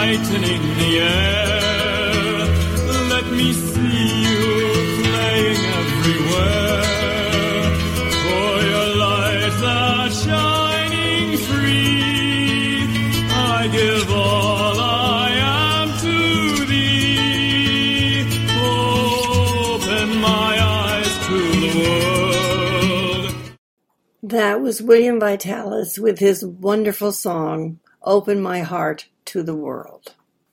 lightening the air. Let me see you playing everywhere, for your lights are shining free. I give all I am to thee. Open my eyes to the world. That was William Vitalis with his wonderful song, Open My Heart to the World.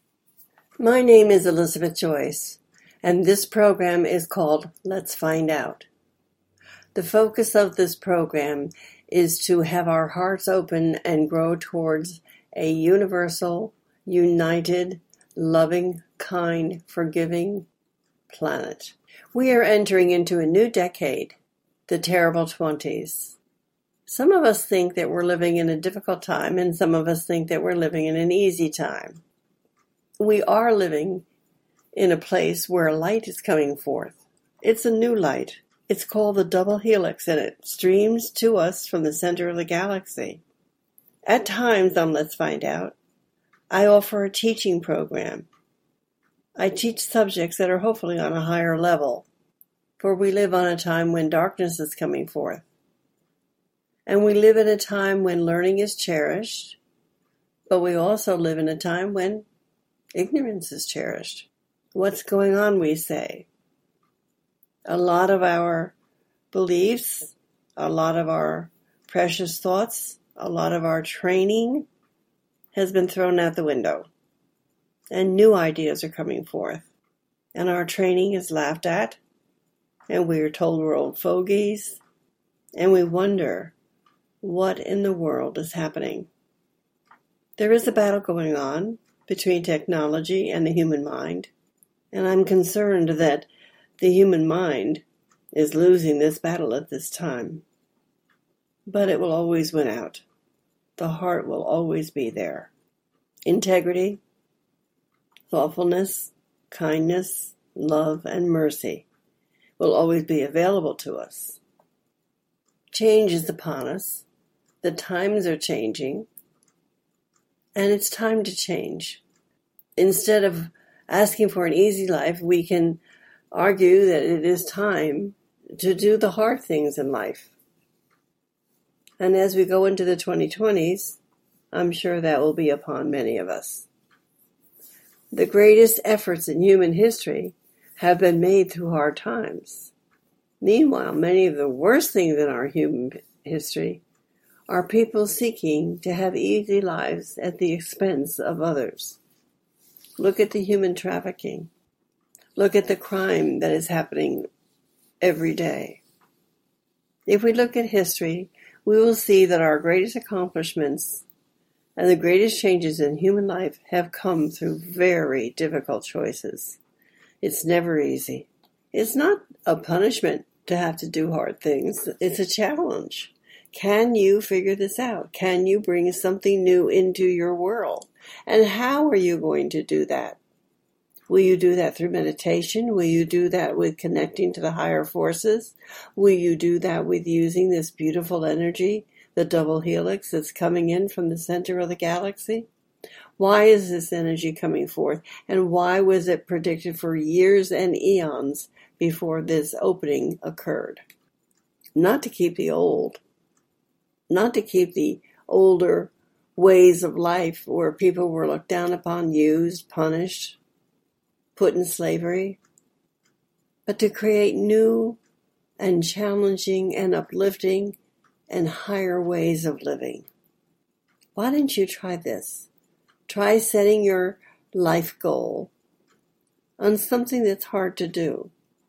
My name is Elizabeth Joyce, and this program is called Let's Find Out. The focus of this program is to have our hearts open and grow towards a universal, united, loving, kind, forgiving planet. We are entering into a new decade, the terrible 20s. Some of us think that we're living in a difficult time, and some of us think that we're living in an easy time. We are living in a place where light is coming forth. It's a new light. It's called the double helix, and it streams to us from the center of the galaxy. At times on Let's Find Out, I offer a teaching program. I teach subjects that are hopefully on a higher level, for we live on a time when darkness is coming forth. And we live in a time when learning is cherished, but we also live in a time when ignorance is cherished. What's going on, we say? A lot of our beliefs, a lot of our precious thoughts, a lot of our training has been thrown out the window. And new ideas are coming forth. And our training is laughed at, and we are told we're old fogies, and we wonder, what in the world is happening? There is a battle going on between technology and the human mind, and I'm concerned that the human mind is losing this battle at this time. But it will always win out. The heart will always be there. Integrity, thoughtfulness, kindness, love, and mercy will always be available to us. Change is upon us. The times are changing, and it's time to change. Instead of asking for an easy life, we can argue that it is time to do the hard things in life. And as we go into the 2020s, I'm sure that will be upon many of us. The greatest efforts in human history have been made through hard times. Meanwhile, many of the worst things in our human history are people seeking to have easy lives at the expense of others. Look at the human trafficking. Look at the crime that is happening every day. If we look at history, we will see that our greatest accomplishments and the greatest changes in human life have come through very difficult choices. It's never easy. It's not a punishment to have to do hard things. It's a challenge. Can you figure this out? Can you bring something new into your world? And how are you going to do that? Will you do that through meditation? Will you do that with connecting to the higher forces? Will you do that with using this beautiful energy, the double helix that's coming in from the center of the galaxy? Why is this energy coming forth? And why was it predicted for years and eons before this opening occurred? Not to keep the old. Not to keep the older ways of life where people were looked down upon, used, punished, put in slavery, but to create new and challenging and uplifting and higher ways of living. Why didn't you try this? Try setting your life goal on something that's hard to do.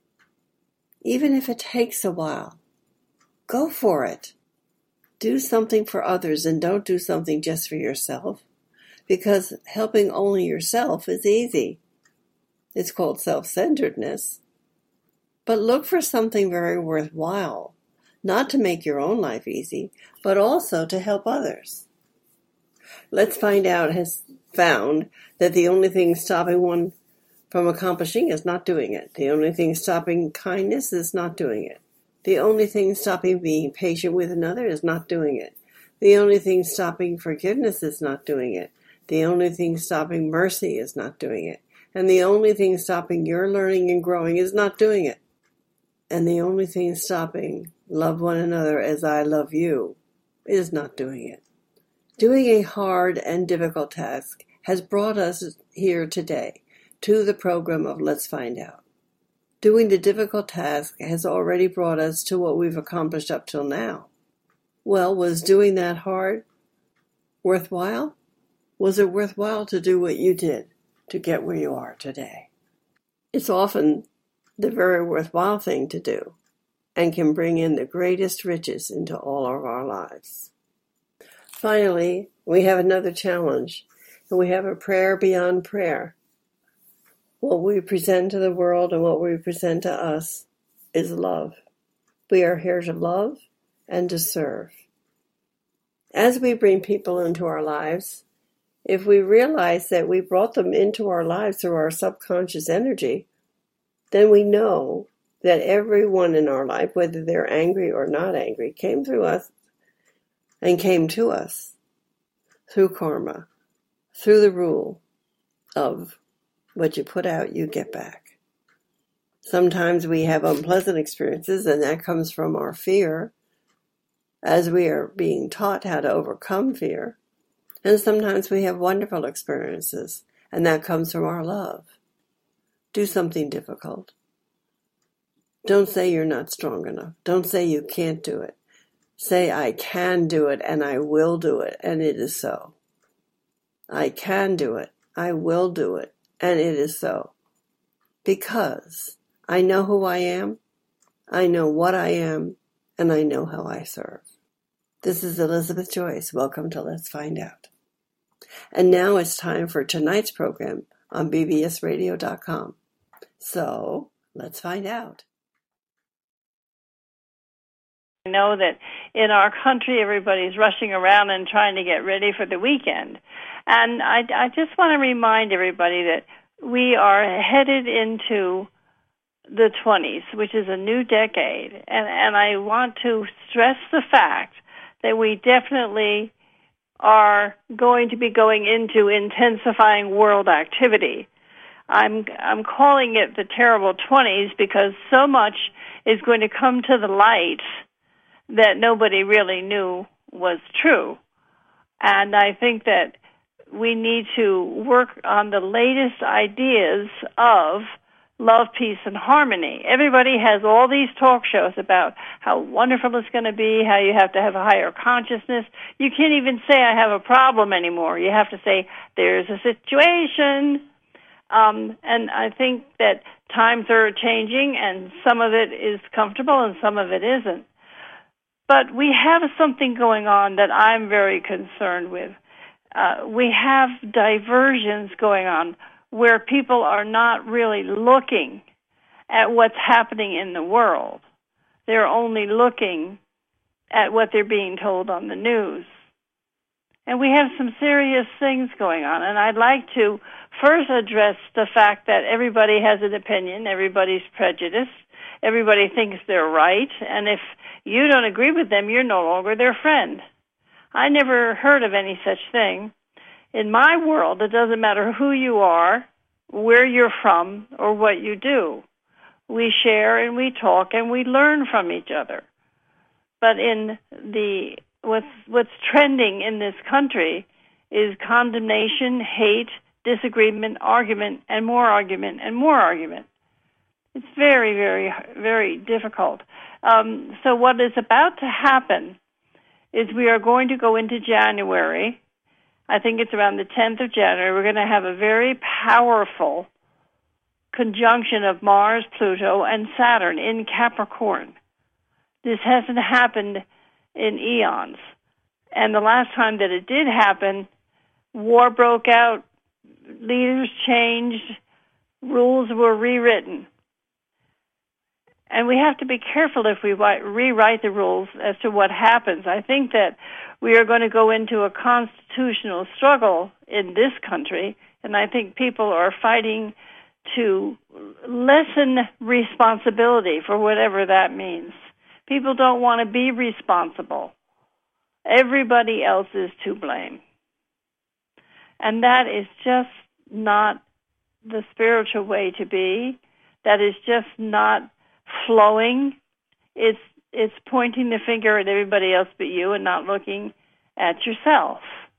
Even if it takes a while, go for it. Do something for others and don't do something just for yourself, because helping only yourself is easy. It's called self-centeredness. But look for something very worthwhile, not to make your own life easy, but also to help others. Let's Find Out has found that the only thing stopping one from accomplishing is not doing it. The only thing stopping kindness is not doing it. The only thing stopping being patient with another is not doing it. The only thing stopping forgiveness is not doing it. The only thing stopping mercy is not doing it. And the only thing stopping your learning and growing is not doing it. And the only thing stopping love one another as I love you is not doing it. Doing a hard and difficult task has brought us here today to the program of Let's Find Out. Doing the difficult task has already brought us to what we've accomplished up till now. Well, was doing that hard worthwhile? Was it worthwhile to do what you did to get where you are today? It's often the very worthwhile thing to do and can bring in the greatest riches into all of our lives. Finally, we have another challenge, and we have a prayer beyond prayer. What we present to the world and what we present to us is love. We are here to love and to serve. As we bring people into our lives, if we realize that we brought them into our lives through our subconscious energy, then we know that everyone in our life, whether they're angry or not angry, came through us and came to us through karma, through the rule of what you put out, you get back. Sometimes we have unpleasant experiences, and that comes from our fear, as we are being taught how to overcome fear. And sometimes we have wonderful experiences, and that comes from our love. Do something difficult. Don't say you're not strong enough. Don't say you can't do it. Say, I can do it, and I will do it, and it is so. I can do it. I will do it, and it is so. Because I know who I am, I know what I am, and I know how I serve. This is Elizabeth Joyce. Welcome to Let's Find Out. And now it's time for tonight's program on bbsradio.com. So, let's find out. I know that in our country, everybody's rushing around and trying to get ready for the weekend. And I just want to remind everybody that we are headed into the 20s, which is a new decade. And I want to stress the fact that we definitely are going to be going into intensifying world activity. I'm calling it the terrible 20s because so much is going to come to the light that nobody really knew was true. And I think that we need to work on the latest ideas of love, peace, and harmony. Everybody has all these talk shows about how wonderful it's going to be, how you have to have a higher consciousness. You can't even say I have a problem anymore. You have to say there's a situation. And I think that times are changing, and some of it is comfortable and some of it isn't. But we have something going on that I'm very concerned with. We have diversions going on where people are not really looking at what's happening in the world. They're only looking at what they're being told on the news. And we have some serious things going on. And I'd like to first address the fact that everybody has an opinion, everybody's prejudiced, everybody thinks they're right, and if you don't agree with them, you're no longer their friend. I never heard of any such thing. In my world, it doesn't matter who you are, where you're from, or what you do. We share and we talk and we learn from each other. But in what's trending in this country is condemnation, hate, disagreement, argument, and more argument, and more argument. It's very, very, very difficult. So what is about to happen is we are going to go into January. I think it's around the 10th of January. We're going to have a very powerful conjunction of Mars, Pluto, and Saturn in Capricorn. This hasn't happened in eons. And the last time that it did happen, war broke out, leaders changed, rules were rewritten. And we have to be careful if we rewrite the rules as to what happens. I think that we are going to go into a constitutional struggle in this country, and I think people are fighting to lessen responsibility for whatever that means. People don't want to be responsible. Everybody else is to blame. And that is just not the spiritual way to be. That is just not flowing. It's pointing the finger at everybody else but you and not looking at yourself.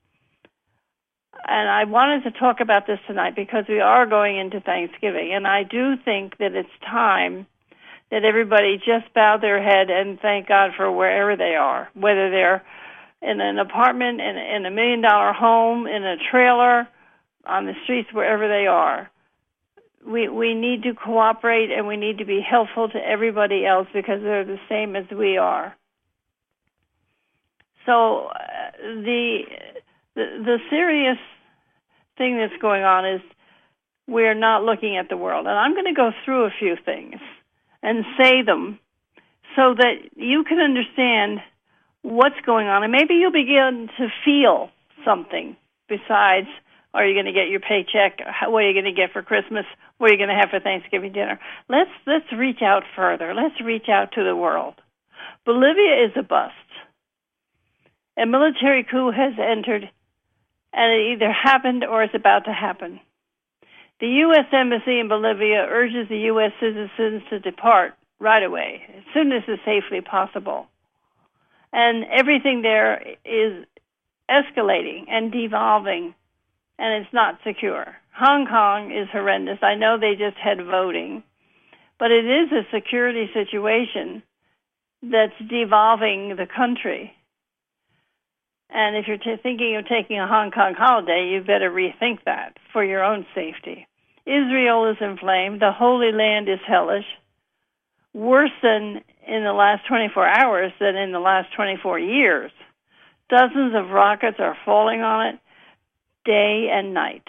And I wanted to talk about this tonight because we are going into Thanksgiving, and I do think that it's time that everybody just bow their head and thank God for wherever they are, whether they're in an apartment, in a $1 million home, in a trailer, on the streets, wherever they are. We need to cooperate, and we need to be helpful to everybody else because they're the same as we are. So the serious thing that's going on is we're not looking at the world. And I'm going to go through a few things and say them so that you can understand what's going on. And maybe you'll begin to feel something besides, are you going to get your paycheck? What are you going to get for Christmas? What are you going to have for Thanksgiving dinner? Let's reach out further. Let's reach out to the world. Bolivia is a bust. A military coup has entered, and it either happened or is about to happen. The U.S. Embassy in Bolivia urges the U.S. citizens to depart right away, as soon as is safely possible. And everything there is escalating and devolving, and it's not secure. Hong Kong is horrendous. I know they just had voting, but it is a security situation that's devolving the country. And if you're thinking of taking a Hong Kong holiday, you better rethink that for your own safety. Israel is inflamed. The Holy Land is hellish. Worse than in the last 24 hours than in the last 24 years. Dozens of rockets are falling on it day and night.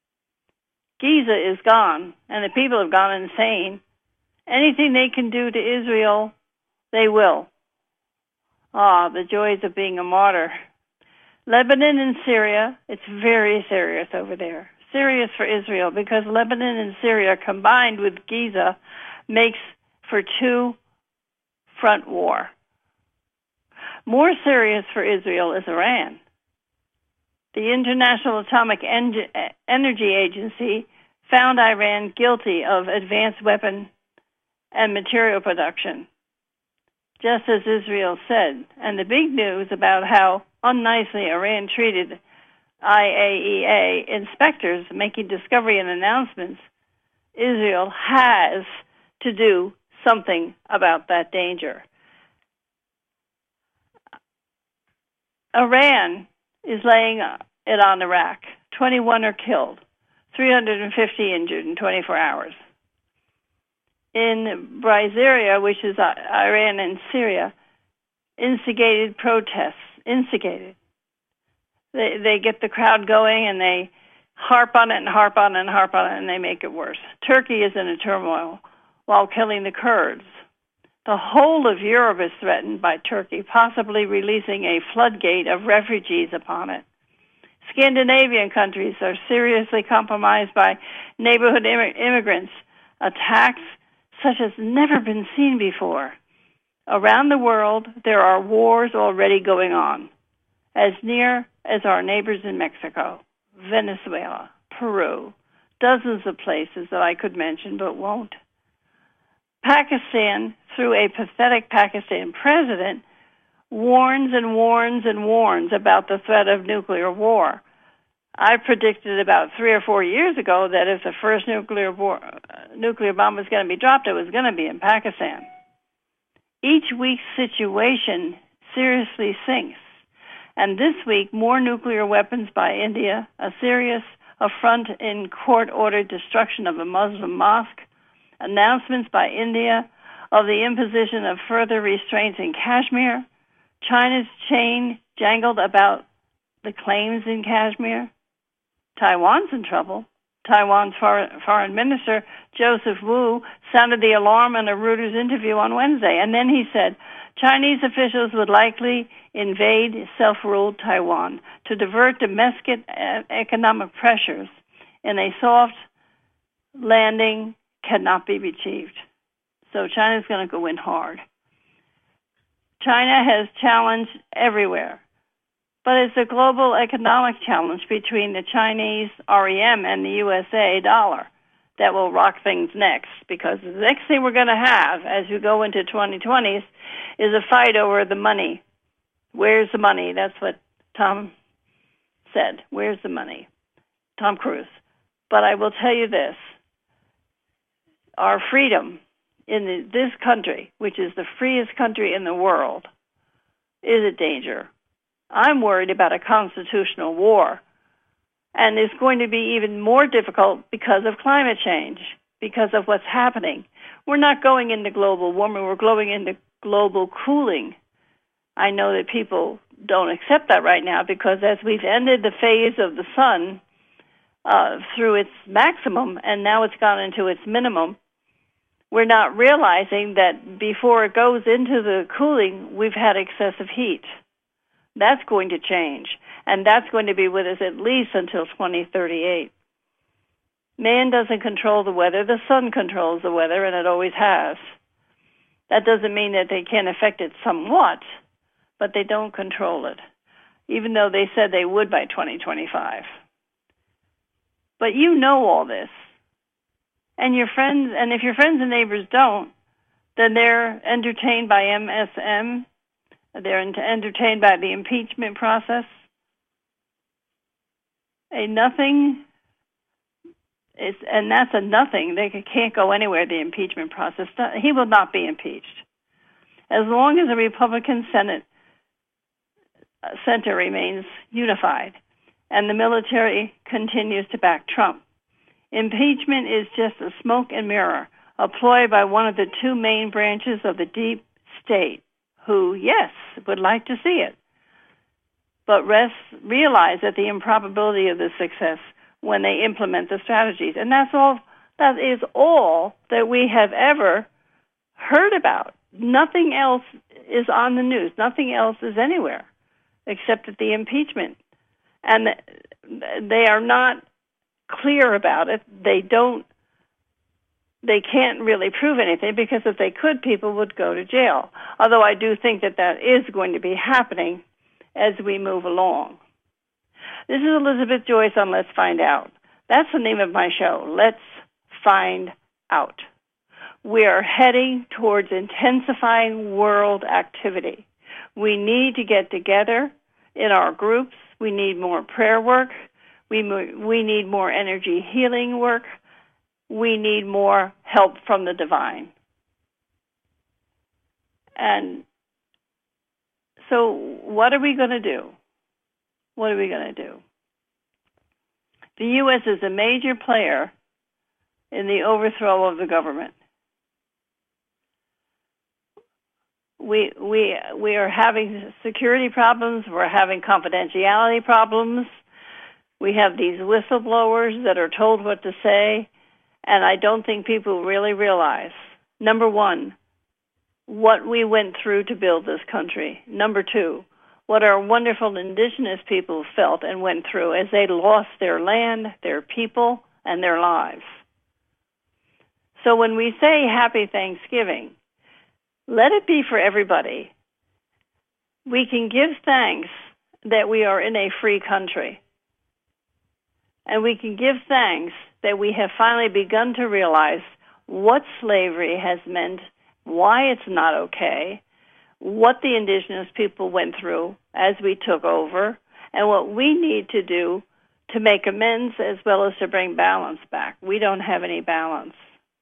Giza is gone, and the people have gone insane. Anything they can do to Israel, they will. The joys of being a martyr. Lebanon and Syria, it's very serious over there. Serious for Israel because Lebanon and Syria combined with Giza makes for two-front war. More serious for Israel is Iran. The International Atomic Energy Agency found Iran guilty of advanced weapon and material production, just as Israel said. And the big news about how unnicely Iran treated IAEA inspectors making discovery and announcements, Israel has to do something about that danger. Iran is laying it on Iraq. 21 are killed, 350 injured in 24 hours. In Brasilia, which is Iran and Syria, instigated protests. They get the crowd going and they harp on it and harp on it and harp on it and they make it worse. Turkey is in a turmoil while killing the Kurds. The whole of Europe is threatened by Turkey, possibly releasing a floodgate of refugees upon it. Scandinavian countries are seriously compromised by neighborhood immigrants, attacks such as never been seen before. Around the world, there are wars already going on, as near as our neighbors in Mexico, Venezuela, Peru, dozens of places that I could mention but won't. Pakistan, through a pathetic Pakistan president, warns and warns and warns about the threat of nuclear war. I predicted about 3 or 4 years ago that if the first nuclear bomb was going to be dropped, it was going to be in Pakistan. Each week's situation seriously sinks. And this week, more nuclear weapons by India, a serious affront in court-ordered destruction of a Muslim mosque, announcements by India of the imposition of further restraints in Kashmir, China's chain jangled about the claims in Kashmir. Taiwan's in trouble. Taiwan's foreign minister, Joseph Wu, sounded the alarm in a Reuters interview on Wednesday. And then he said, Chinese officials would likely invade self-ruled Taiwan to divert domestic economic pressures in a soft landing cannot be achieved. So China's going to go in hard. China has challenged everywhere but it's a global economic challenge between the Chinese REM and the USA dollar that will rock things next, because the next thing we're going to have as we go into 2020s is a fight over the money. Where's the money? That's what Tom said. Where's the money? Tom Cruise. But I will tell you this. Our freedom in this country, which is the freest country in the world, is a danger. I'm worried about a constitutional war. And it's going to be even more difficult because of climate change, because of what's happening. We're not going into global warming. We're going into global cooling. I know that people don't accept that right now, because as we've ended the phase of the sun through its maximum and now it's gone into its minimum, we're not realizing that before it goes into the cooling, we've had excessive heat. That's going to change, and that's going to be with us at least until 2038. Man doesn't control the weather. The sun controls the weather, and it always has. That doesn't mean that they can't affect it somewhat, but they don't control it, even though they said they would by 2025. But you know all this. And your friends, and if your friends and neighbors don't, then they're entertained by MSM. They're entertained by the impeachment process. A nothing is, and that's a nothing. They can't go anywhere, the impeachment process. He will not be impeached. As long as the Republican Center remains unified and the military continues to back Trump. Impeachment is just a smoke and mirror, a ploy by one of the two main branches of the deep state, who, yes, would like to see it, but realize that the improbability of the success when they implement the strategies. And that is all that we have ever heard about. Nothing else is on the news. Nothing else is anywhere except at the impeachment. And they are not clear about it. They can't really prove anything, because if they could, people would go to jail. Although I do think that that is going to be happening as we move along. This is Elizabeth Joyce on Let's Find Out. That's the name of my show, Let's Find Out. We are heading towards intensifying world activity. We need to get together in our groups. We need more prayer work. We need more energy healing work. We need more help from the divine. And so what are we going to do? What are we going to do? The U.S. is a major player in the overthrow of the government. We are having security problems. We're having confidentiality problems. We have these whistleblowers that are told what to say, and I don't think people really realize, number one, what we went through to build this country. Number two, what our wonderful indigenous people felt and went through as they lost their land, their people, and their lives. So when we say Happy Thanksgiving, let it be for everybody. We can give thanks that we are in a free country. And we can give thanks that we have finally begun to realize what slavery has meant, why it's not okay, what the indigenous people went through as we took over, and what we need to do to make amends as well as to bring balance back. We don't have any balance.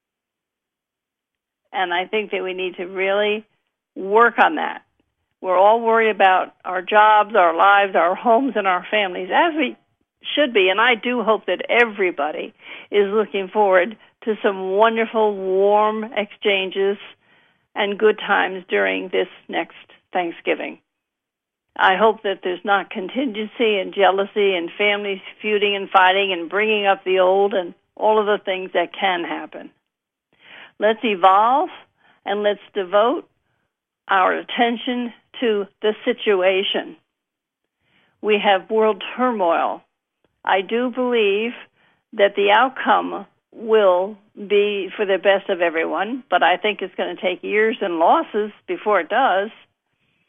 And I think that we need to really work on that. We're all worried about our jobs, our lives, our homes, and our families, as we should be. And I do hope that everybody is looking forward to some wonderful, warm exchanges and good times during this next Thanksgiving. I hope that there's not contingency and jealousy and families feuding and fighting and bringing up the old and all of the things that can happen. Let's evolve and let's devote our attention to the situation. We have world turmoil. I do believe that the outcome will be for the best of everyone, but I think it's going to take years and losses before it does.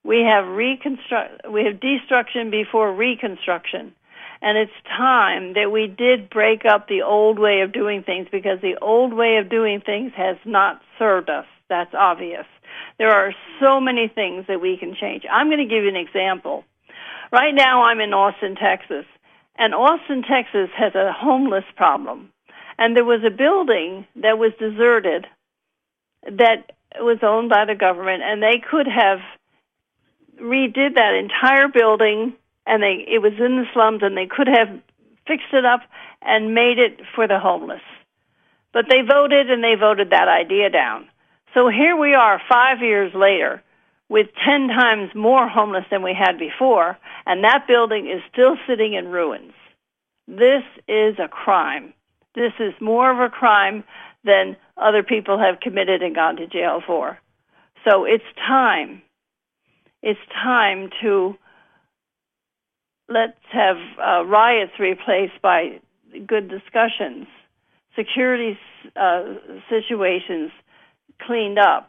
We have destruction before reconstruction. And it's time that we did break up the old way of doing things, because the old way of doing things has not served us. That's obvious. There are so many things that we can change. I'm going to give you an example. Right now I'm in Austin, Texas. And Austin, Texas has a homeless problem. And there was a building that was deserted that was owned by the government, and they could have redid that entire building, and it was in the slums, and they could have fixed it up and made it for the homeless. But they voted that idea down. So here we are 5 years later with 10 times more homeless than we had before, and that building is still sitting in ruins. This is a crime. This is more of a crime than other people have committed and gone to jail for. So it's time. It's time to let's have riots replaced by good discussions, security situations cleaned up,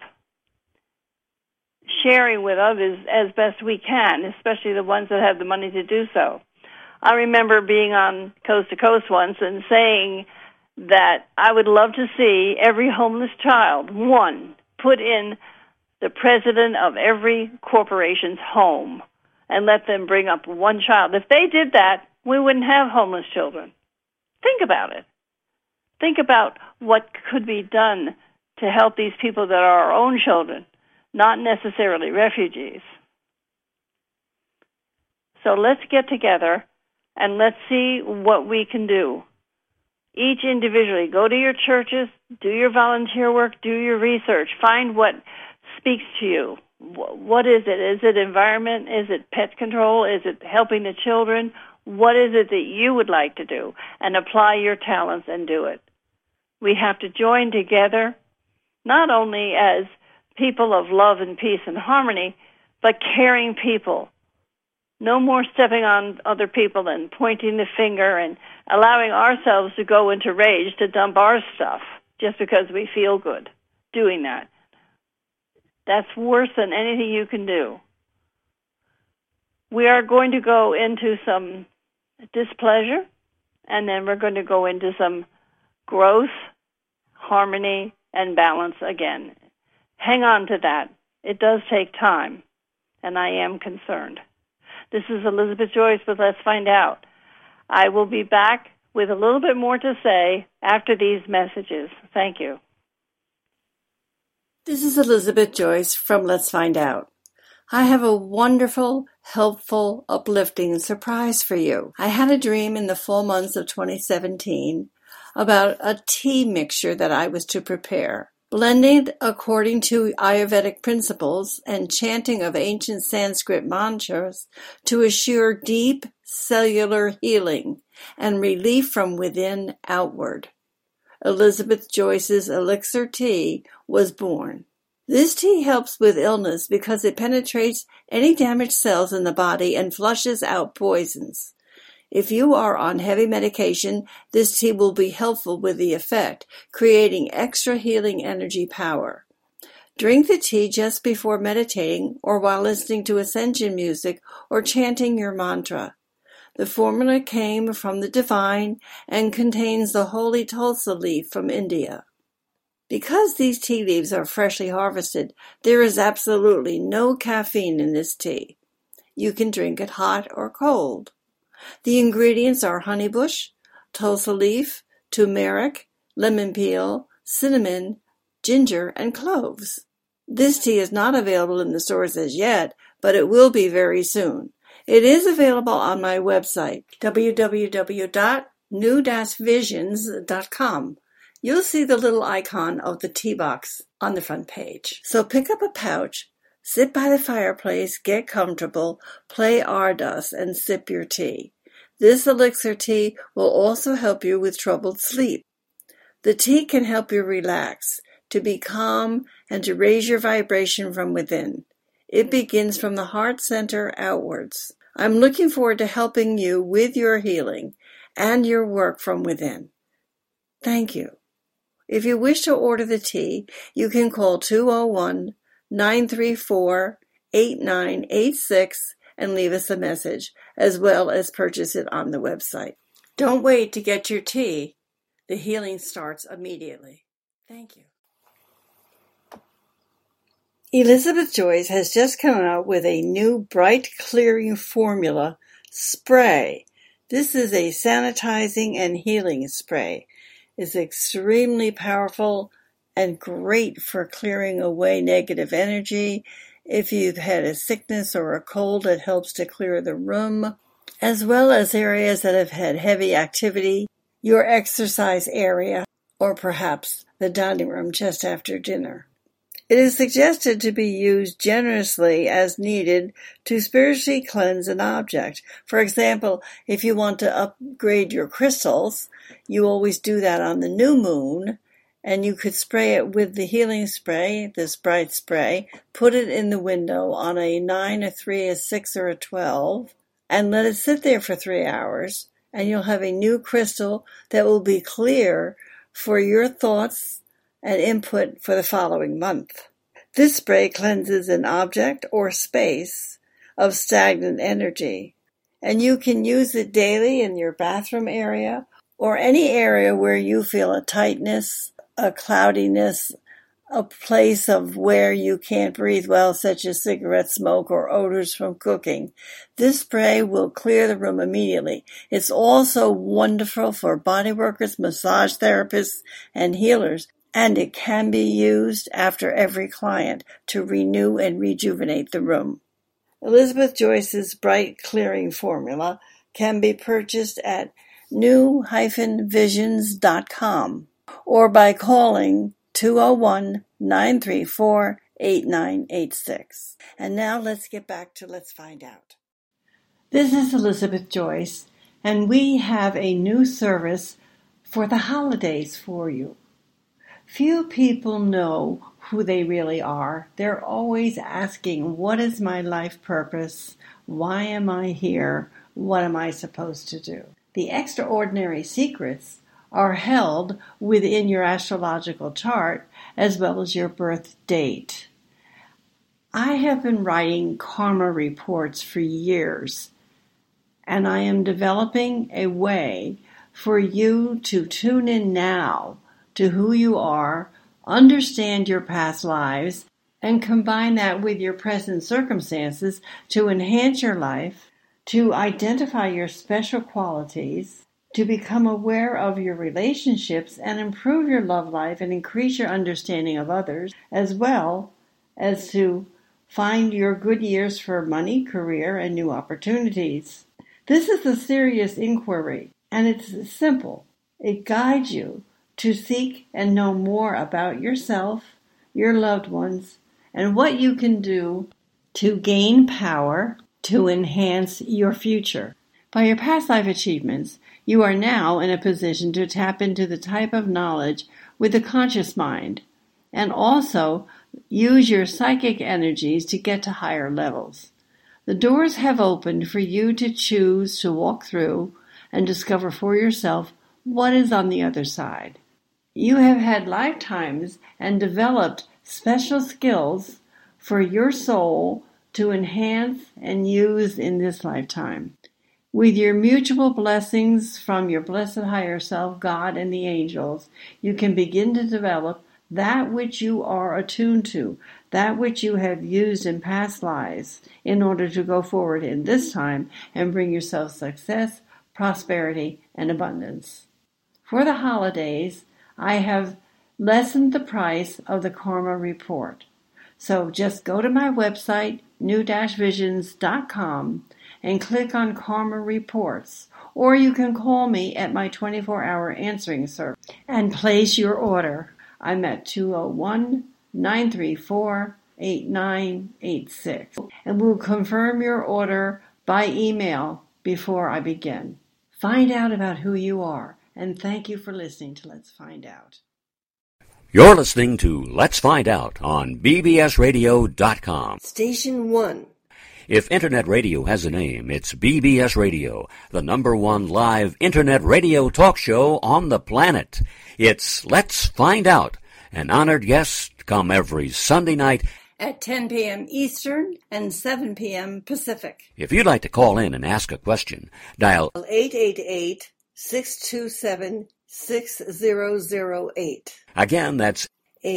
sharing with others as best we can, especially the ones that have the money to do so. I remember being on Coast to Coast once and saying that I would love to see every homeless child, put in the president of every corporation's home and let them bring up one child. If they did that, we wouldn't have homeless children. Think about it. Think about what could be done to help these people that are our own children, not necessarily refugees. So let's get together and let's see what we can do. Each individually, go to your churches, do your volunteer work, do your research, find what speaks to you. What is it? Is it environment? Is it pet control? Is it helping the children? What is it that you would like to do? And apply your talents and do it. We have to join together, not only as people of love and peace and harmony, but caring people. No more stepping on other people and pointing the finger and allowing ourselves to go into rage to dump our stuff just because we feel good doing that. That's worse than anything you can do. We are going to go into some displeasure, and then we're going to go into some growth, harmony, and balance again. Hang on to that. It does take time, and I am concerned. This is Elizabeth Joyce with Let's Find Out. I will be back with a little bit more to say after these messages. Thank you. This is Elizabeth Joyce from Let's Find Out. I have a wonderful, helpful, uplifting surprise for you. I had a dream in the fall months of 2017 about a tea mixture that I was to prepare. Blended according to Ayurvedic principles and chanting of ancient Sanskrit mantras to assure deep cellular healing and relief from within outward. Elizabeth Joyce's Elixir Tea was born. This tea helps with illness because it penetrates any damaged cells in the body and flushes out poisons. If you are on heavy medication, this tea will be helpful with the effect, creating extra healing energy power. Drink the tea just before meditating or while listening to ascension music or chanting your mantra. The formula came from the divine and contains the holy tulsi leaf from India. Because these tea leaves are freshly harvested, there is absolutely no caffeine in this tea. You can drink it hot or cold. The ingredients are honeybush, tulsi leaf, turmeric, lemon peel, cinnamon, ginger, and cloves. This tea is not available in the stores as yet, but it will be very soon. It is available on my website, www.new-visions.com. You'll see the little icon of the tea box on the front page. So pick up a pouch, sit by the fireplace, get comfortable, play Ardust, and sip your tea. This elixir tea will also help you with troubled sleep. The tea can help you relax, to be calm, and to raise your vibration from within. It begins from the heart center outwards. I'm looking forward to helping you with your healing and your work from within. Thank you. If you wish to order the tea, you can call 201-934-8888 8886 and leave us a message, as well as purchase it on the website. Don't wait to get your tea. The healing starts immediately. Thank you. Elizabeth Joyce has just come out with a new bright clearing formula spray. This is a sanitizing and healing spray. It's extremely powerful and great for clearing away negative energy. If you've had a sickness or a cold, it helps to clear the room, as well as areas that have had heavy activity, your exercise area, or perhaps the dining room just after dinner. It is suggested to be used generously as needed to spiritually cleanse an object. For example, if you want to upgrade your crystals, you always do that on the new moon, and you could spray it with the healing spray, this bright spray, put it in the window on a 9, a 3, a 6, or a 12, and let it sit there for 3 hours, and you'll have a new crystal that will be clear for your thoughts and input for the following month. This spray cleanses an object or space of stagnant energy, and you can use it daily in your bathroom area or any area where you feel a tightness, a cloudiness, a place of where you can't breathe well, such as cigarette smoke or odors from cooking. This spray will clear the room immediately. It's also wonderful for body workers, massage therapists, and healers, and it can be used after every client to renew and rejuvenate the room. Elizabeth Joyce's Bright Clearing Formula can be purchased at new-visions.com or by calling 201-934-8986. And now let's get back to Let's Find Out. This is Elizabeth Joyce, and we have a new service for the holidays for you. Few people know who they really are. They're always asking, what is my life purpose? Why am I here? What am I supposed to do? The extraordinary secrets are held within your astrological chart as well as your birth date. I have been writing karma reports for years, and I am developing a way for you to tune in now to who you are, understand your past lives, and combine that with your present circumstances to enhance your life, to identify your special qualities, to become aware of your relationships and improve your love life and increase your understanding of others, as well as to find your good years for money, career, and new opportunities. This is a serious inquiry, and it's simple. It guides you to seek and know more about yourself, your loved ones, and what you can do to gain power to enhance your future. By your past life achievements, you are now in a position to tap into the type of knowledge with the conscious mind, and also use your psychic energies to get to higher levels. The doors have opened for you to choose to walk through and discover for yourself what is on the other side. You have had lifetimes and developed special skills for your soul to enhance and use in this lifetime. With your mutual blessings from your blessed higher self, God, and the angels, you can begin to develop that which you are attuned to, that which you have used in past lives in order to go forward in this time and bring yourself success, prosperity, and abundance. For the holidays, I have lessened the price of the Karma Report. So just go to my website, new-visions.com, and click on Karma Reports, or you can call me at my 24-hour answering service and place your order. I'm at 201-934-8986, and we'll confirm your order by email before I begin. Find out about who you are. And thank you for listening to Let's Find Out. You're listening to Let's Find Out on bbsradio.com. Station 1. If Internet radio has a name, it's BBS Radio, the #1 live Internet radio talk show on the planet. It's Let's Find Out. An honored guest come every Sunday night at 10 p.m. Eastern and 7 p.m. Pacific. If you'd like to call in and ask a question, dial 888-627-6008. Again, that's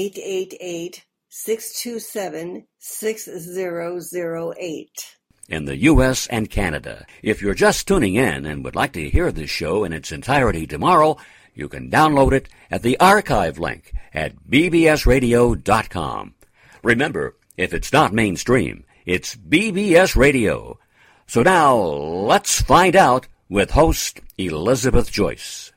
888-627-6008. In the U.S. and Canada. If you're just tuning in and would like to hear this show in its entirety tomorrow, you can download it at the archive link at bbsradio.com. Remember, if it's not mainstream, it's BBS Radio. So now, let's find out with host Elizabeth Joyce.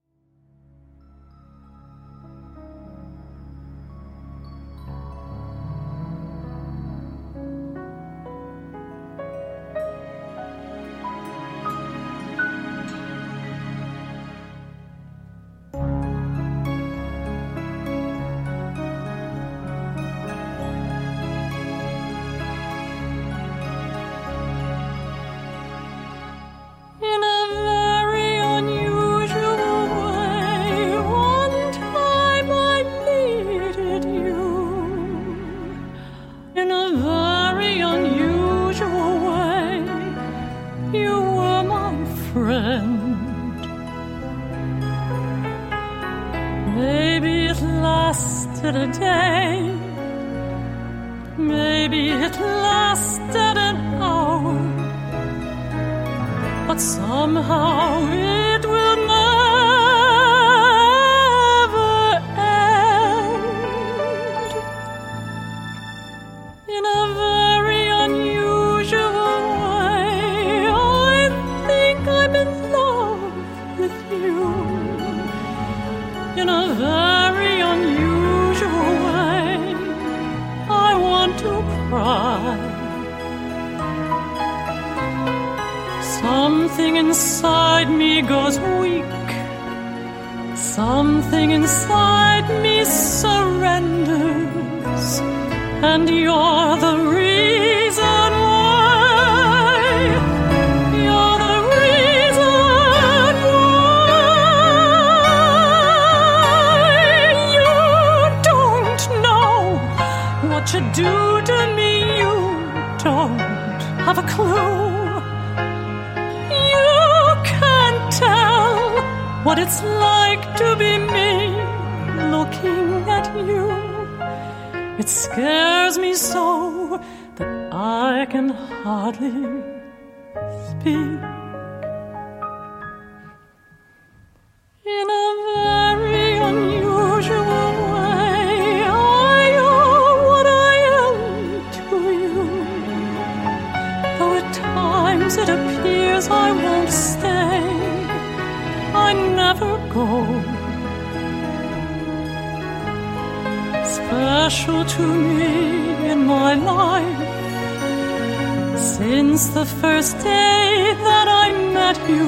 Something inside me goes weak. Something inside me surrenders. And you're the reason why. You're the reason why. You don't know what you do to me. You don't have a clue. Tell what it's like to be me looking at you. It scares me so that I can hardly speak. In a very unusual way, I owe what I am to you. Though at times it appears I won't stay, I never go. Special to me in my life, since the first day that I met you.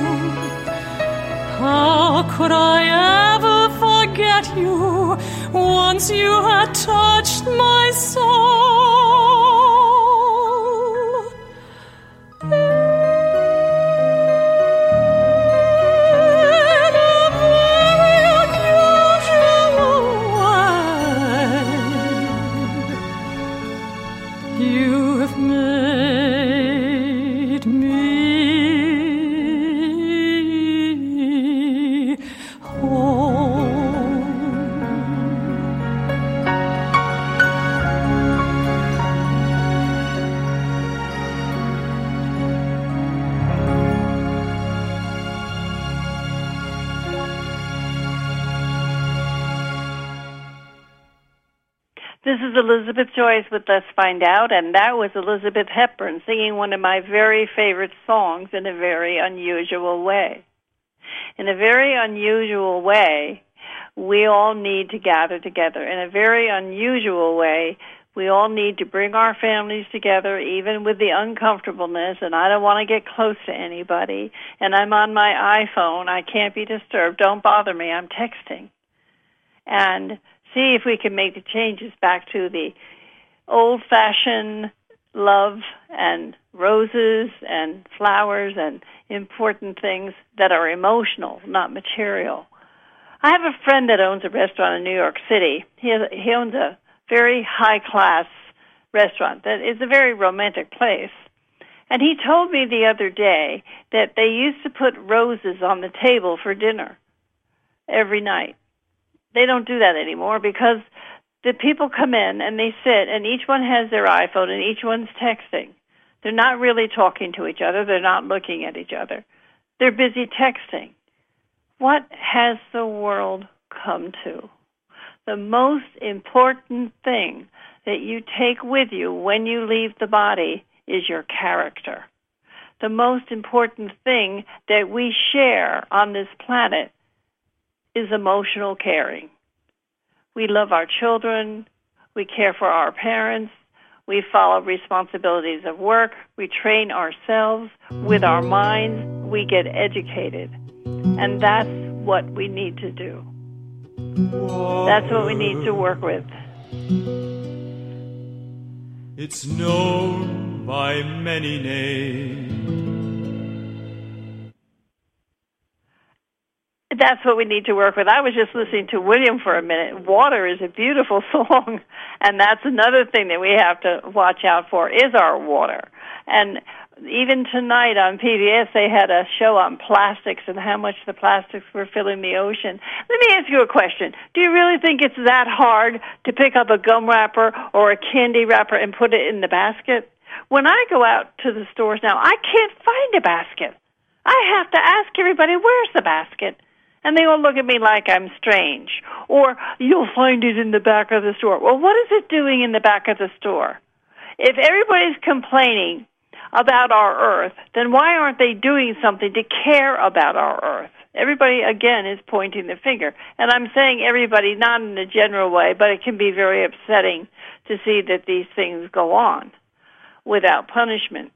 How could I ever forget you once you had touched my soul? This is Elizabeth Joyce with Let's Find Out, and that was Elizabeth Hepburn singing one of my very favorite songs in a very unusual way. In a very unusual way, we all need to gather together. In a very unusual way, we all need to bring our families together, even with the uncomfortableness, and I don't want to get close to anybody, and I'm on my iPhone. I can't be disturbed. Don't bother me. I'm texting. And see if we can make the changes back to the old-fashioned love and roses and flowers and important things that are emotional, not material. I have a friend that owns a restaurant in New York City. He owns a very high-class restaurant that is a very romantic place. And he told me the other day that they used to put roses on the table for dinner every night. They don't do that anymore because the people come in and they sit and each one has their iPhone and each one's texting. They're not really talking to each other. They're not looking at each other. They're busy texting. What has the world come to? The most important thing that you take with you when you leave the body is your character. The most important thing that we share on this planet is emotional caring. We love our children. We care for our parents. We follow responsibilities of work. We train ourselves with our minds. We get educated. And that's what we need to do. That's what we need to work with. It's known by many names. That's what we need to work with. I was just listening to William for a minute. Water is a beautiful song, and that's another thing that we have to watch out for is our water. And even tonight on PBS, they had a show on plastics and how much the plastics were filling the ocean. Let me ask you a question. Do you really think it's that hard to pick up a gum wrapper or a candy wrapper and put it in the basket? When I go out to the stores now, I can't find a basket. I have to ask everybody, where's the basket? And they all look at me like I'm strange. Or, you'll find it in the back of the store. Well, what is it doing in the back of the store? If everybody's complaining about our Earth, then why aren't they doing something to care about our Earth? Everybody, again, is pointing the finger. And I'm saying everybody not in a general way, but it can be very upsetting to see that these things go on without punishment.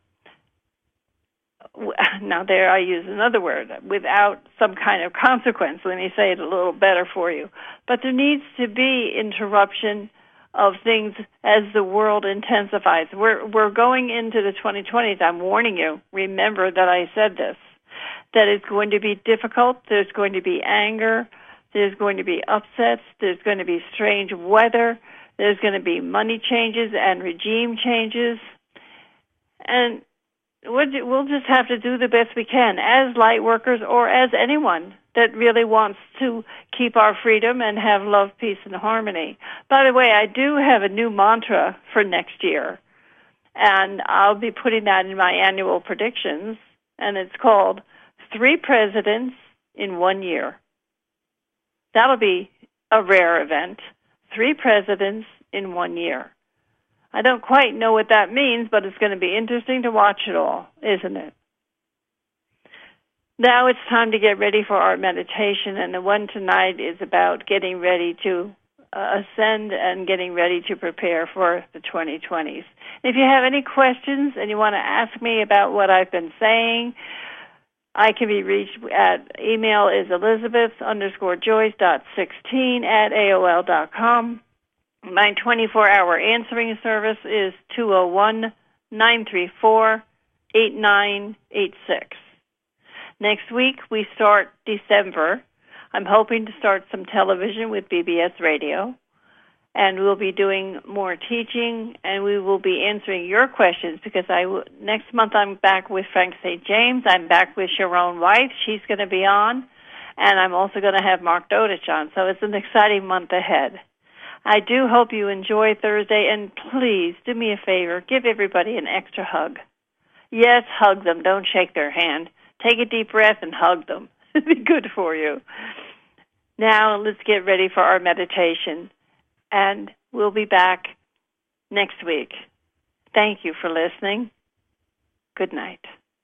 Now there I use another word, without some kind of consequence. Let me say it a little better for you. But there needs to be interruption of things as the world intensifies. We're going into the 2020s. I'm warning you. Remember that I said this, that it's going to be difficult. There's going to be anger. There's going to be upsets. There's going to be strange weather. There's going to be money changes and regime changes. And we'll just have to do the best we can as light workers or as anyone that really wants to keep our freedom and have love, peace, and harmony. By the way, I do have a new mantra for next year, and I'll be putting that in my annual predictions, and it's called 3 Presidents in 1 Year. That'll be a rare event. 3 presidents in 1 year. I don't quite know what that means, but it's going to be interesting to watch it all, isn't it? Now it's time to get ready for our meditation, and the one tonight is about getting ready to ascend and getting ready to prepare for the 2020s. If you have any questions and you want to ask me about what I've been saying, I can be reached at email is elizabeth_joyce.16@AOL.com. My 24-hour answering service is 201-934-8986. Next week, we start December. I'm hoping to start some television with BBS Radio, and we'll be doing more teaching, and we will be answering your questions because next month I'm back with Frank St. James. I'm back with Sharon White. She's going to be on, and I'm also going to have Mark Dodich on, so it's an exciting month ahead. I do hope you enjoy Thursday, and please do me a favor. Give everybody an extra hug. Yes, hug them. Don't shake their hand. Take a deep breath and hug them. It'll be good for you. Now let's get ready for our meditation, and we'll be back next week. Thank you for listening. Good night.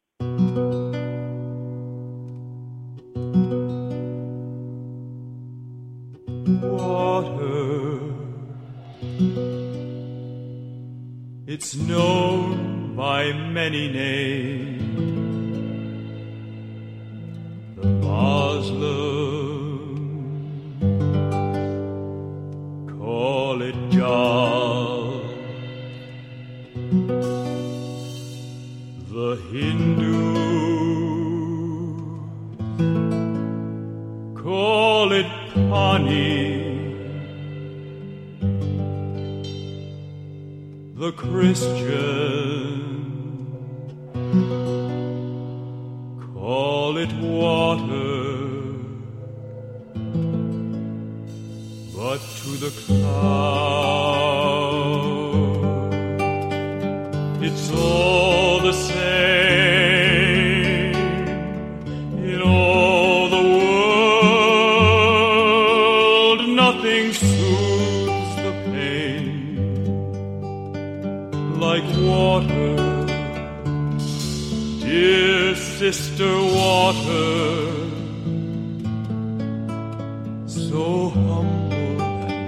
Water, it's known by many names. The Muslim call it God. The Hindus call it Pani. The Christian, call it water, but to the cloud, it's all the same. In all the world, nothing soothes the pain like water, dear sister water, so humble and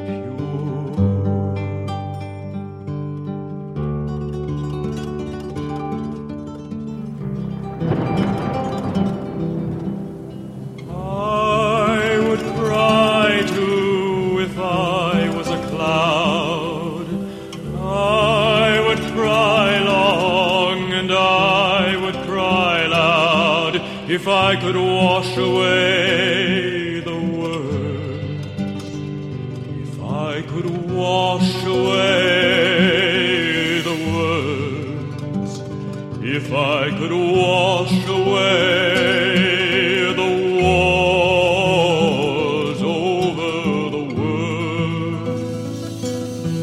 pure. I would cry too if I was a cloud. I would cry long and I would cry loud if I could wash away the words. If I could wash away the words. If I could wash away the wars over the world.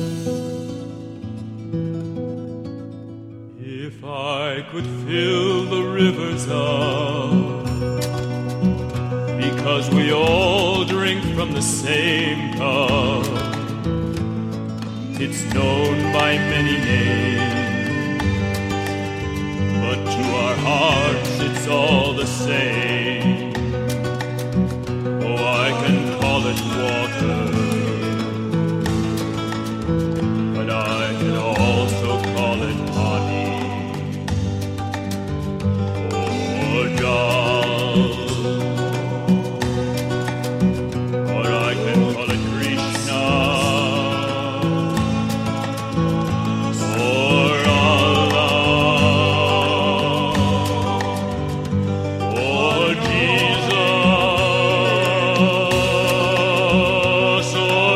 If I could fill the rivers up, because we all drink from the same cup. It's known by many names, but to our hearts it's all the same. Oh, I can call it water, but I can also call it honey, or jal, or I can call it Krishna, or Allah, or Jesus, or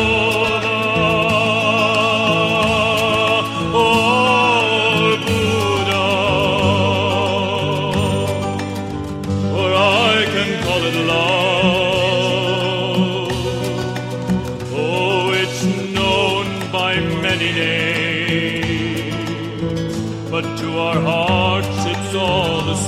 Jehovah, or Buddha, or I can call it love. Oh, it's known by many names, but to our hearts it's all the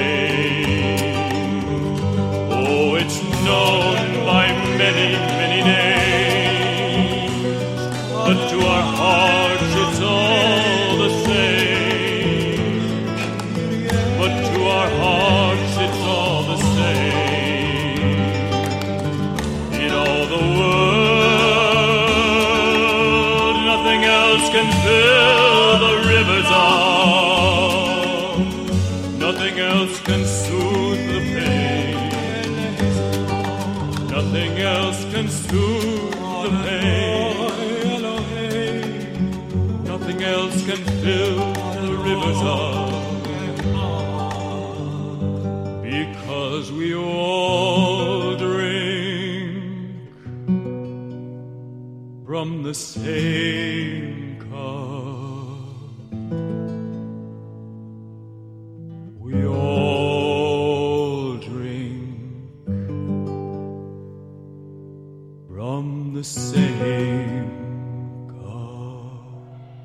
same. Oh, it's known by many, many names, but to our hearts it's all the same. But to our hearts it's all the same. In all the world, nothing else can fill the rivers up. Nothing else can soothe the pain. Nothing else can soothe the pain. Nothing else can fill the rivers up, because we all drink from the same cup. We all drink from the same cup.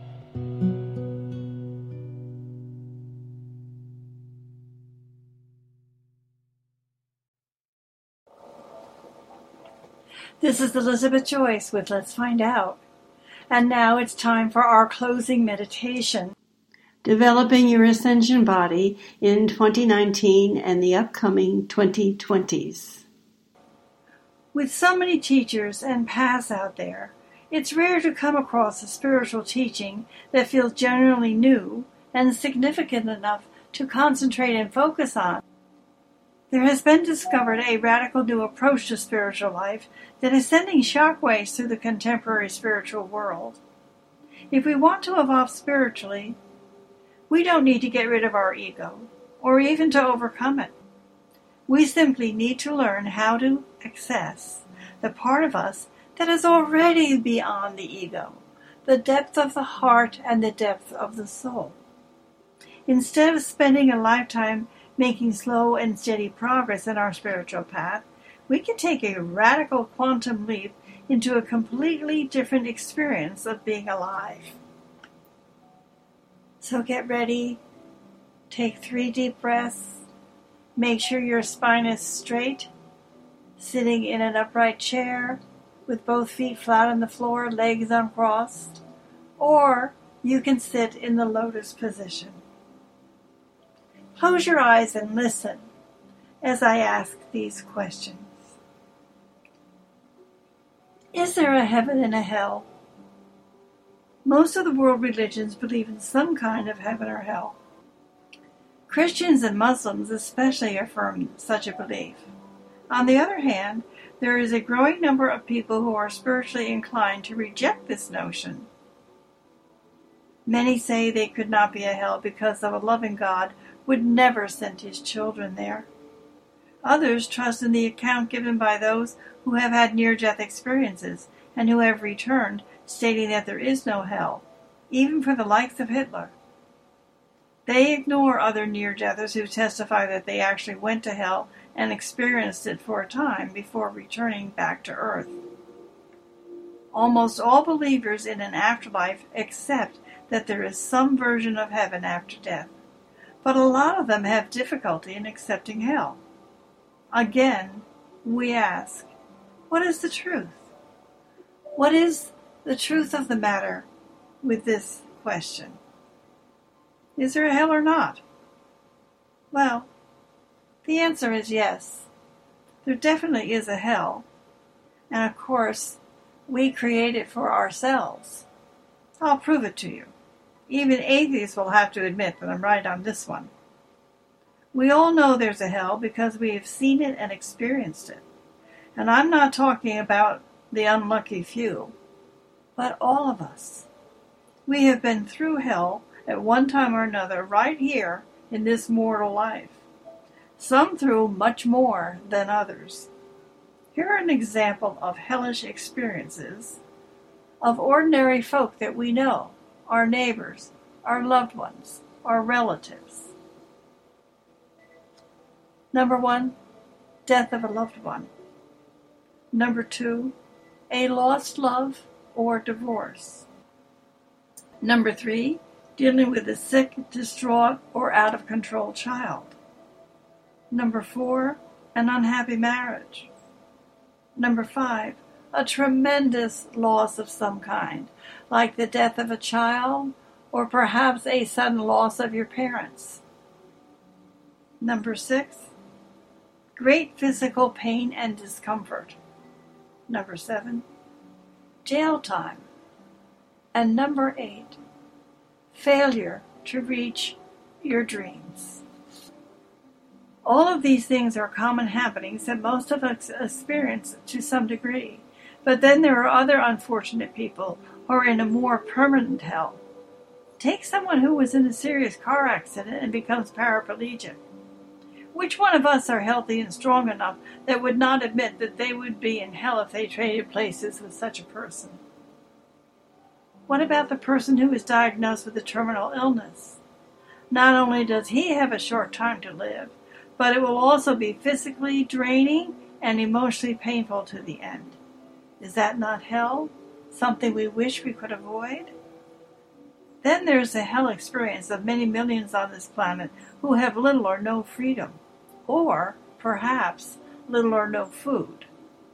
This is Elizabeth Joyce with Let's Find Out. And now it's time for our closing meditation. Developing your ascension body in 2019 and the upcoming 2020s. With so many teachers and paths out there, it's rare to come across a spiritual teaching that feels genuinely new and significant enough to concentrate and focus on. There has been discovered a radical new approach to spiritual life that is sending shockwaves through the contemporary spiritual world. If we want to evolve spiritually, we don't need to get rid of our ego, or even to overcome it. We simply need to learn how to access the part of us that is already beyond the ego, the depth of the heart and the depth of the soul. Instead of spending a lifetime making slow and steady progress in our spiritual path, we can take a radical quantum leap into a completely different experience of being alive. So get ready, take 3 deep breaths, make sure your spine is straight, sitting in an upright chair with both feet flat on the floor, legs uncrossed, or you can sit in the lotus position. Close your eyes and listen as I ask these questions. Is there a heaven and a hell? Most of the world religions believe in some kind of heaven or hell. Christians and Muslims especially affirm such a belief. On the other hand, there is a growing number of people who are spiritually inclined to reject this notion. Many say they could not be a hell because of a loving God would never send his children there. Others trust in the account given by those who have had near-death experiences and who have returned, stating that there is no hell, even for the likes of Hitler. They ignore other near-deathers who testify that they actually went to hell and experienced it for a time before returning back to earth. Almost all believers in an afterlife accept that there is some version of heaven after death, but a lot of them have difficulty in accepting hell. Again, we ask, what is the truth? What is the truth of the matter with this question? Is there a hell or not? Well, the answer is yes. There definitely is a hell. And of course, we create it for ourselves. I'll prove it to you. Even atheists will have to admit that I'm right on this one. We all know there's a hell because we have seen it and experienced it. And I'm not talking about the unlucky few, but all of us. We have been through hell at one time or another right here in this mortal life. Some through much more than others. Here are an example of hellish experiences of ordinary folk that we know, our neighbors, our loved ones, our relatives. Number 1, death of a loved one. Number 2, a lost love or divorce. Number 3, dealing with a sick, distraught, or out-of-control child. Number 4, an unhappy marriage. Number 5, a tremendous loss of some kind, like the death of a child, or perhaps a sudden loss of your parents. Number 6, great physical pain and discomfort. Number 7, jail time. And number 8, failure to reach your dreams. All of these things are common happenings that most of us experience to some degree. But then there are other unfortunate people who are in a more permanent hell. Take someone who was in a serious car accident and becomes paraplegic. Which one of us are healthy and strong enough that would not admit that they would be in hell if they traded places with such a person? What about the person who is diagnosed with a terminal illness? Not only does he have a short time to live, but it will also be physically draining and emotionally painful to the end. Is that not hell? Something we wish we could avoid? Then there's the hell experience of many millions on this planet who have little or no freedom, or perhaps little or no food.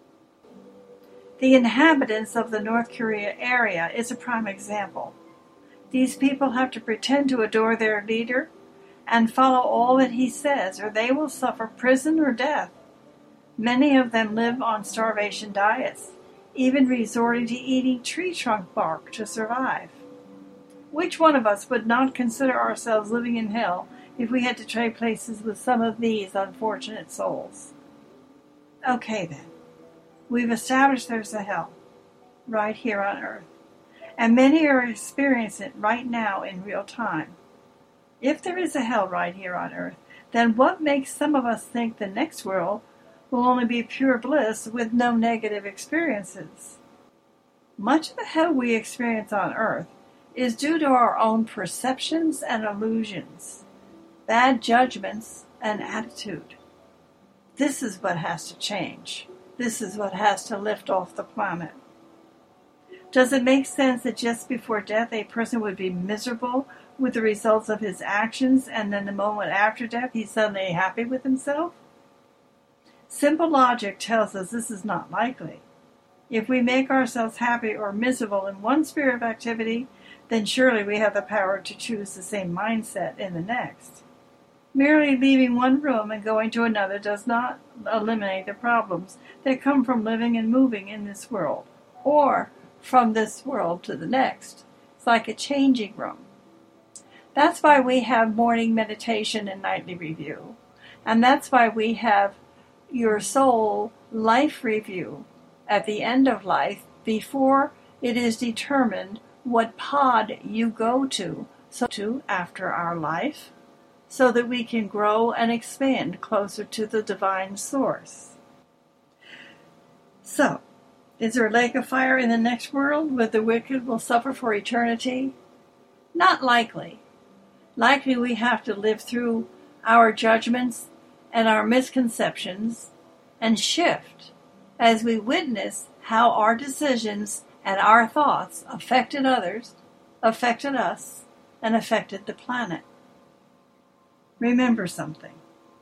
The inhabitants of the North Korea area is a prime example. These people have to pretend to adore their leader and follow all that he says, or they will suffer prison or death. Many of them live on starvation diets, even resorting to eating tree trunk bark to survive. Which one of us would not consider ourselves living in hell if we had to trade places with some of these unfortunate souls? Okay then, we've established there's a hell right here on earth, and many are experiencing it right now in real time. If there is a hell right here on earth, then what makes some of us think the next world will only be pure bliss with no negative experiences? Much of the hell we experience on Earth is due to our own perceptions and illusions, bad judgments and attitude. This is what has to change. This is what has to lift off the planet. Does it make sense that just before death a person would be miserable with the results of his actions, and then the moment after death he's suddenly happy with himself? Simple logic tells us this is not likely. If we make ourselves happy or miserable in one sphere of activity, then surely we have the power to choose the same mindset in the next. Merely leaving one room and going to another does not eliminate the problems that come from living and moving in this world, or from this world to the next. It's like a changing room. That's why we have morning meditation and nightly review. And that's why we have your soul life review at the end of life before it is determined what pod you go to after our life, so that we can grow and expand closer to the divine source. So, is there a lake of fire in the next world where the wicked will suffer for eternity? Not likely. Likely we have to live through our judgments and our misconceptions and shift as we witness how our decisions and our thoughts affected others, affected us, and affected the planet. Remember something.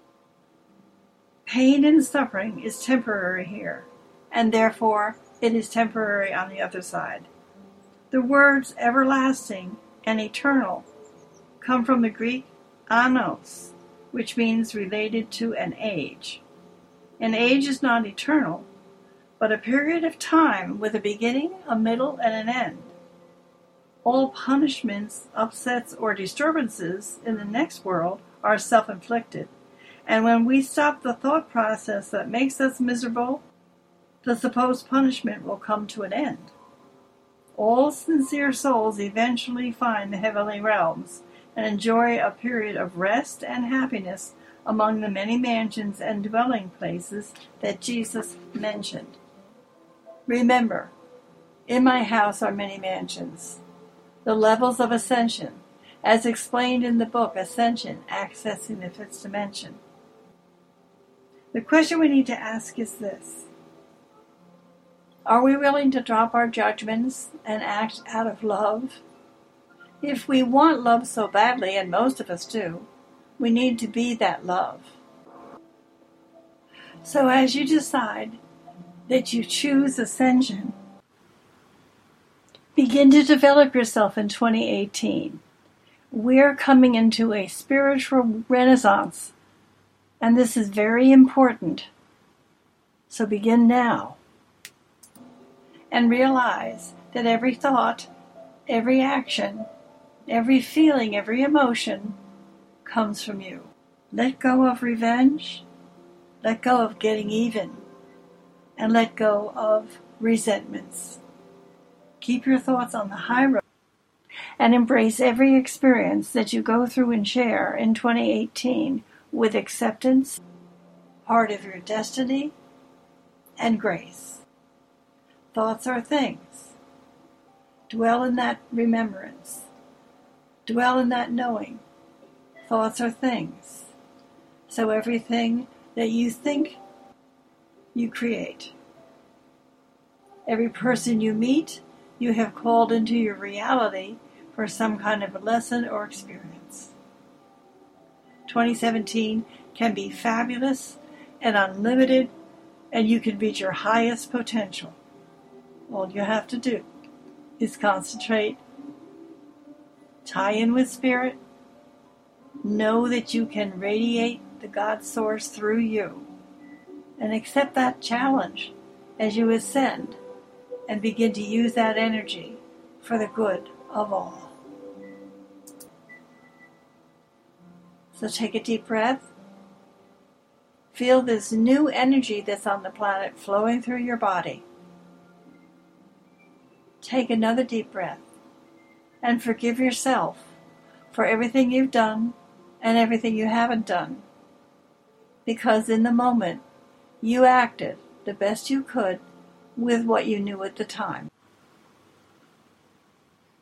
Pain and suffering is temporary here, and therefore it is temporary on the other side. The words everlasting and eternal come from the Greek anos, which means related to an age. An age is not eternal, but a period of time with a beginning, a middle, and an end. All punishments, upsets, or disturbances in the next world are self-inflicted, and when we stop the thought process that makes us miserable, the supposed punishment will come to an end. All sincere souls eventually find the heavenly realms and enjoy a period of rest and happiness among the many mansions and dwelling places that Jesus mentioned. Remember, in my house are many mansions. The levels of ascension, as explained in the book Ascension, Accessing the Fifth Dimension. The question we need to ask is this: are we willing to drop our judgments and act out of love? If we want love so badly, and most of us do, we need to be that love. So as you decide that you choose ascension, begin to develop yourself in 2018. We're coming into a spiritual renaissance, and this is very important. So begin now. And realize that every thought, every action, every feeling, every emotion comes from you. Let go of revenge, let go of getting even, and let go of resentments. Keep your thoughts on the high road and embrace every experience that you go through and share in 2018 with acceptance, part of your destiny, and grace. Thoughts are things. Dwell in that remembrance. Dwell in that knowing. Thoughts are things. So everything that you think, you create. Every person you meet, you have called into your reality for some kind of a lesson or experience. 2017 can be fabulous and unlimited, and you can reach your highest potential. All you have to do is concentrate, tie in with spirit, know that you can radiate the God Source through you, and accept that challenge as you ascend and begin to use that energy for the good of all. So take a deep breath. Feel this new energy that's on the planet flowing through your body. Take another deep breath and forgive yourself for everything you've done and everything you haven't done. Because in the moment, you acted the best you could with what you knew at the time.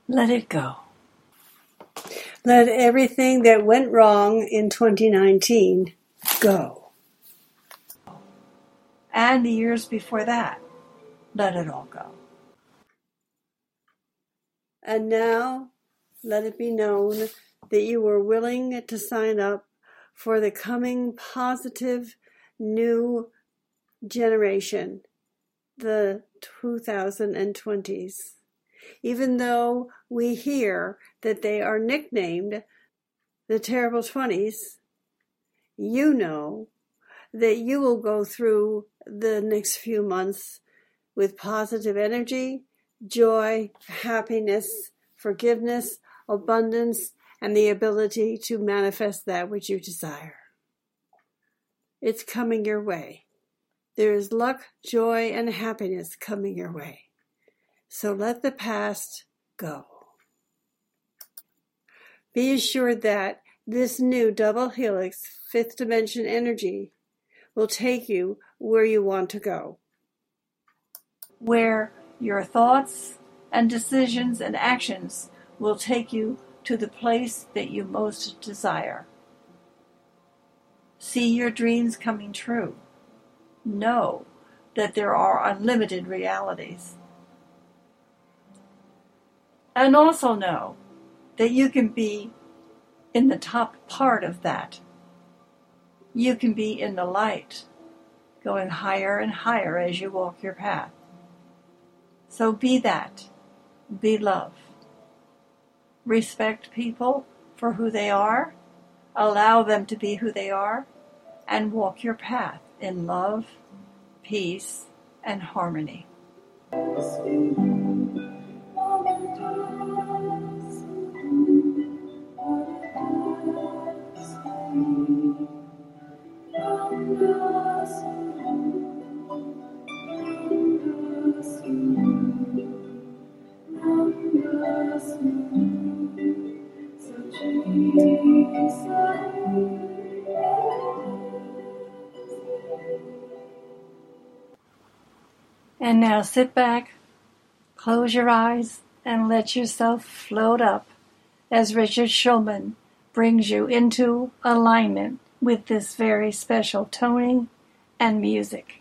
Let it go. Let everything that went wrong in 2019 go. And the years before that, let it all go. And now, let it be known that you were willing to sign up for the coming positive new generation, the 2020s. Even though we hear that they are nicknamed the terrible 20s, you know that you will go through the next few months with positive energy, joy, happiness, forgiveness, abundance, and the ability to manifest that which you desire. It's coming your way. There is luck, joy, and happiness coming your way. So let the past go. Be assured that this new double helix, fifth dimension energy will take you where you want to go. Where your thoughts and decisions and actions will take you to the place that you most desire. See your dreams coming true. Know that there are unlimited realities. And also know that you can be in the top part of that. You can be in the light, going higher and higher as you walk your path. So be that. Be love. Respect people for who they are. Allow them to be who they are. And walk your path in love, peace, and harmony. And now sit back, close your eyes, and let yourself float up as Richard Shulman brings you into alignment with this very special toning and music.